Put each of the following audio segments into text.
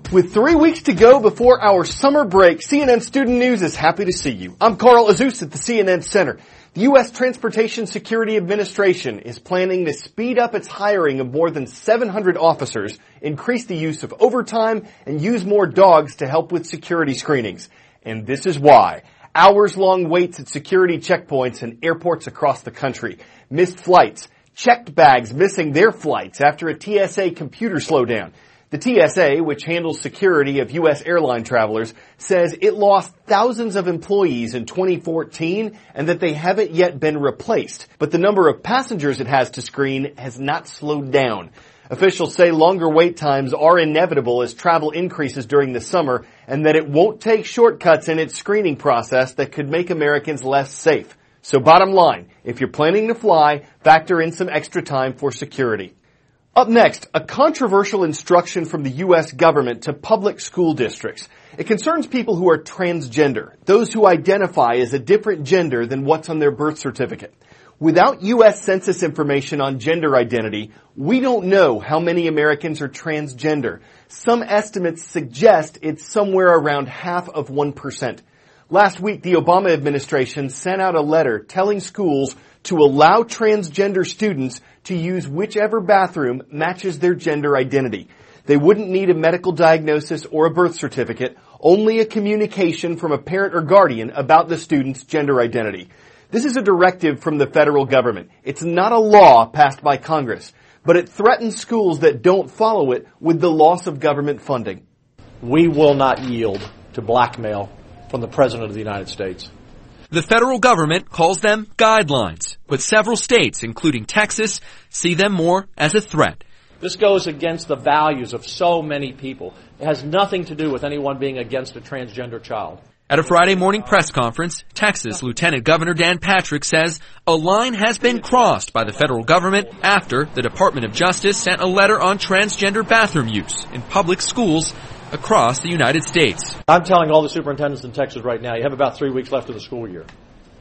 With 3 weeks to go before our summer break, CNN Student News is happy to see you. I'm Carl Azuz at the CNN Center. The U.S. Transportation Security Administration is planning to speed up its hiring of more than 700 officers, increase the use of overtime, and use more dogs to help with security screenings. And this is why. Hours-long waits at security checkpoints and airports across the country. Missed flights. Checked bags missing their flights after a TSA computer slowdown. The TSA, which handles security of U.S. airline travelers, says it lost thousands of employees in 2014 and that they haven't yet been replaced. But the number of passengers it has to screen has not slowed down. Officials say longer wait times are inevitable as travel increases during the summer and that it won't take shortcuts in its screening process that could make Americans less safe. So bottom line, if you're planning to fly, factor in some extra time for security. Up next, a controversial instruction from the U.S. government to public school districts. It concerns people who are transgender, those who identify as a different gender than what's on their birth certificate. Without U.S. Census information on gender identity, we don't know how many Americans are transgender. Some estimates suggest it's somewhere around 0.5%. Last week, the Obama administration sent out a letter telling schools to allow transgender students to use whichever bathroom matches their gender identity. They wouldn't need a medical diagnosis or a birth certificate, only a communication from a parent or guardian about the student's gender identity. This is a directive from the federal government. It's not a law passed by Congress, but it threatens schools that don't follow it with the loss of government funding. We will not yield to blackmail from the President of the United States. The federal government calls them guidelines, but several states, including Texas, see them more as a threat. This goes against the values of so many people. It has nothing to do with anyone being against a transgender child. At a Friday morning press conference, Texas Lieutenant Governor Dan Patrick says a line has been crossed by the federal government after the Department of Justice sent a letter on transgender bathroom use in public schools across the United States. I'm telling all the superintendents in Texas right now, you have about 3 weeks left of the school year.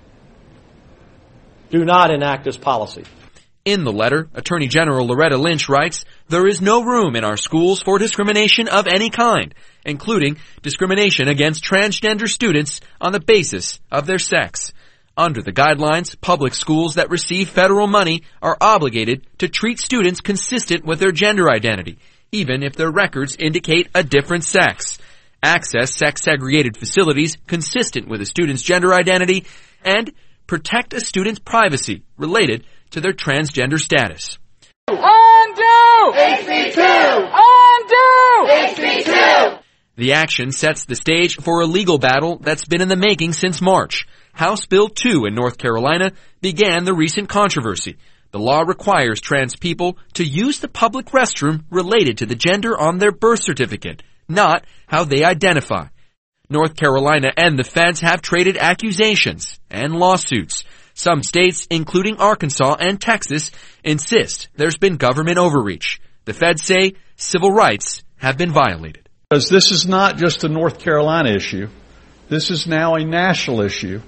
Do not enact this policy. In the letter, Attorney General Loretta Lynch writes, there is no room in our schools for discrimination of any kind, including discrimination against transgender students on the basis of their sex. Under the guidelines, public schools that receive federal money are obligated to treat students consistent with their gender identity, even if their records indicate a different sex, access sex-segregated facilities consistent with a student's gender identity, and protect a student's privacy related to their transgender status. Undo! HB2! Undo! HB2! The action sets the stage for a legal battle that's been in the making since March. House Bill 2 in North Carolina began the recent controversy. The law requires trans people to use the public restroom related to the gender on their birth certificate, not how they identify. North Carolina and the feds have traded accusations and lawsuits. Some states, including Arkansas and Texas, insist there's been government overreach. The feds say civil rights have been violated. Because this is not just a North Carolina issue. This is now a national issue.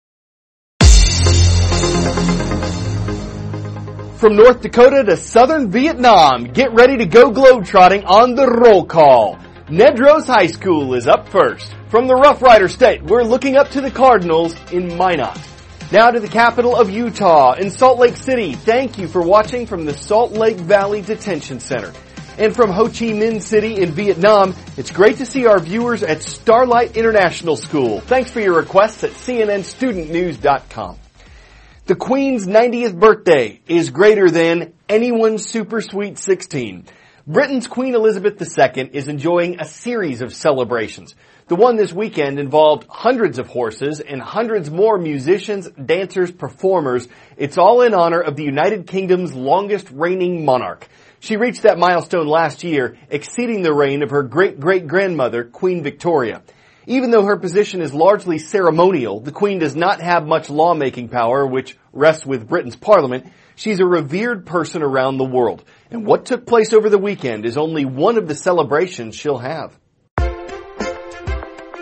From North Dakota to southern Vietnam, get ready to go globetrotting on the roll call. Nedros High School is up first. From the Rough Rider State, we're looking up to the Cardinals in Minot. Now to the capital of Utah, in Salt Lake City. Thank you for watching from the Salt Lake Valley Detention Center. And from Ho Chi Minh City in Vietnam, it's great to see our viewers at Starlight International School. Thanks for your requests at cnnstudentnews.com. The Queen's 90th birthday is greater than anyone's super sweet 16. Britain's Queen Elizabeth II is enjoying a series of celebrations. The one this weekend involved hundreds of horses and hundreds more musicians, dancers, performers. It's all in honor of the United Kingdom's longest reigning monarch. She reached that milestone last year, exceeding the reign of her great-great-grandmother, Queen Victoria. Even though her position is largely ceremonial, the Queen does not have much lawmaking power, which rests with Britain's Parliament. She's a revered person around the world. And what took place over the weekend is only one of the celebrations she'll have.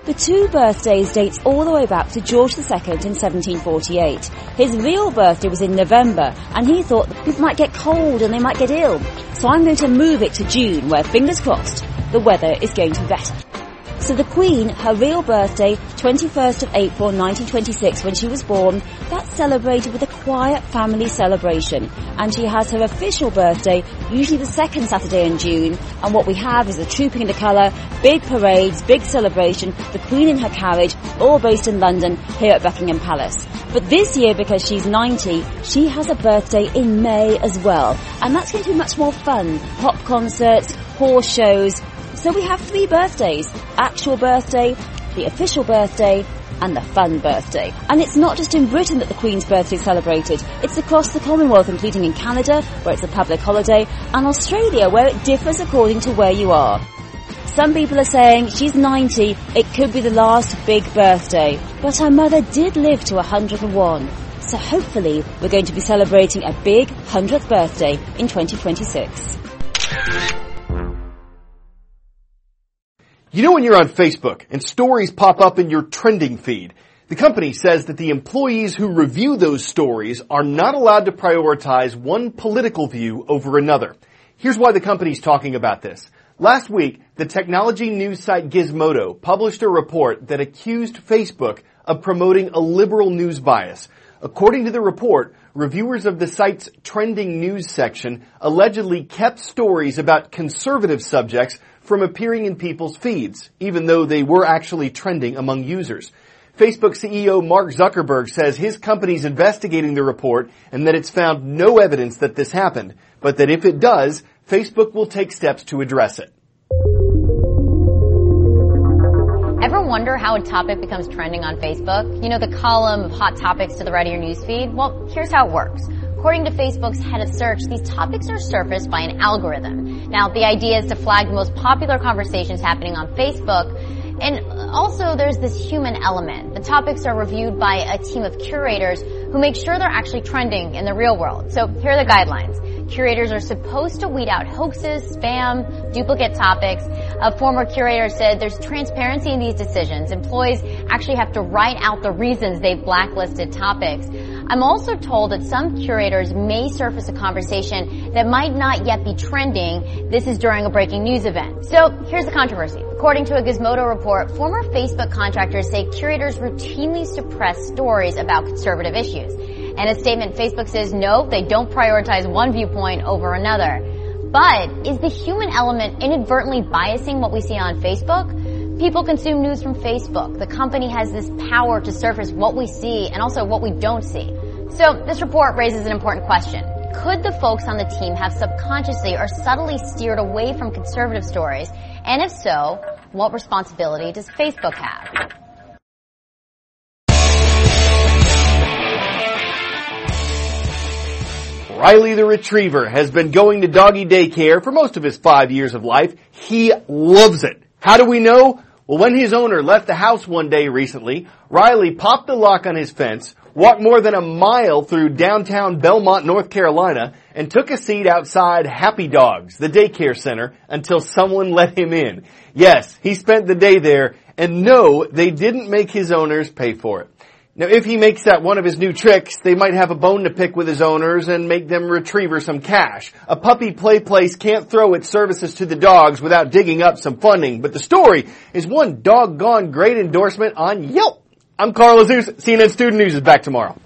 The two birthdays dates all the way back to George II in 1748. His real birthday was in November, and he thought that people might get cold and they might get ill. So I'm going to move it to June, where, fingers crossed, the weather is going to be better. So the Queen, her real birthday, 21st of April 1926, when she was born, that's celebrated with a quiet family celebration. And she has her official birthday, usually the second Saturday in June. And what we have is the trooping into colour, big parades, big celebration, the Queen in her carriage, all based in London, here at Buckingham Palace. But this year, because she's 90, she has a birthday in May as well. And that's going to be much more fun. Pop concerts, horse shows. So we have 3 birthdays: actual birthday, the official birthday, and the fun birthday. And it's not just in Britain that the Queen's birthday is celebrated. It's across the Commonwealth, including in Canada, where it's a public holiday, and Australia, where it differs according to where you are. Some people are saying she's 90, it could be the last big birthday. But her mother did live to 101. So hopefully we're going to be celebrating a big 100th birthday in 2026. You know when you're on Facebook and stories pop up in your trending feed, the company says that the employees who review those stories are not allowed to prioritize one political view over another. Here's why the company's talking about this. Last week, the technology news site Gizmodo published a report that accused Facebook of promoting a liberal news bias. According to the report, reviewers of the site's trending news section allegedly kept stories about conservative subjects from appearing in people's feeds, even though they were actually trending among users. Facebook CEO Mark Zuckerberg says his company's investigating the report and that it's found no evidence that this happened, but that if it does, Facebook will take steps to address it. Ever wonder how a topic becomes trending on Facebook? You know, the column of hot topics to the right of your newsfeed? Well, here's how it works. According to Facebook's head of search, these topics are surfaced by an algorithm. Now, the idea is to flag the most popular conversations happening on Facebook. And also, there's this human element. The topics are reviewed by a team of curators who make sure they're actually trending in the real world. So here are the guidelines. Curators are supposed to weed out hoaxes, spam, duplicate topics. A former curator said there's transparency in these decisions. Employees actually have to write out the reasons they've blacklisted topics. I'm also told that some curators may surface a conversation that might not yet be trending. This is during a breaking news event. So here's the controversy. According to a Gizmodo report, former Facebook contractors say curators routinely suppress stories about conservative issues. In a statement, Facebook says no, they don't prioritize one viewpoint over another. But is the human element inadvertently biasing what we see on Facebook? People consume news from Facebook. The company has this power to surface what we see and also what we don't see. So this report raises an important question. Could the folks on the team have subconsciously or subtly steered away from conservative stories? And if so, what responsibility does Facebook have? Riley the Retriever has been going to doggy daycare for most of his 5 years of life. He loves it. How do we know? Well, when his owner left the house one day recently, Riley popped the lock on his fence, walked more than a mile through downtown Belmont, North Carolina, and took a seat outside Happy Dogs, the daycare center, until someone let him in. Yes, he spent the day there, and no, they didn't make his owners pay for it. Now, if he makes that one of his new tricks, they might have a bone to pick with his owners and make them retriever some cash. A puppy play place can't throw its services to the dogs without digging up some funding, but the story is one doggone great endorsement on Yelp. I'm Carl Azuz. CNN Student News is back tomorrow.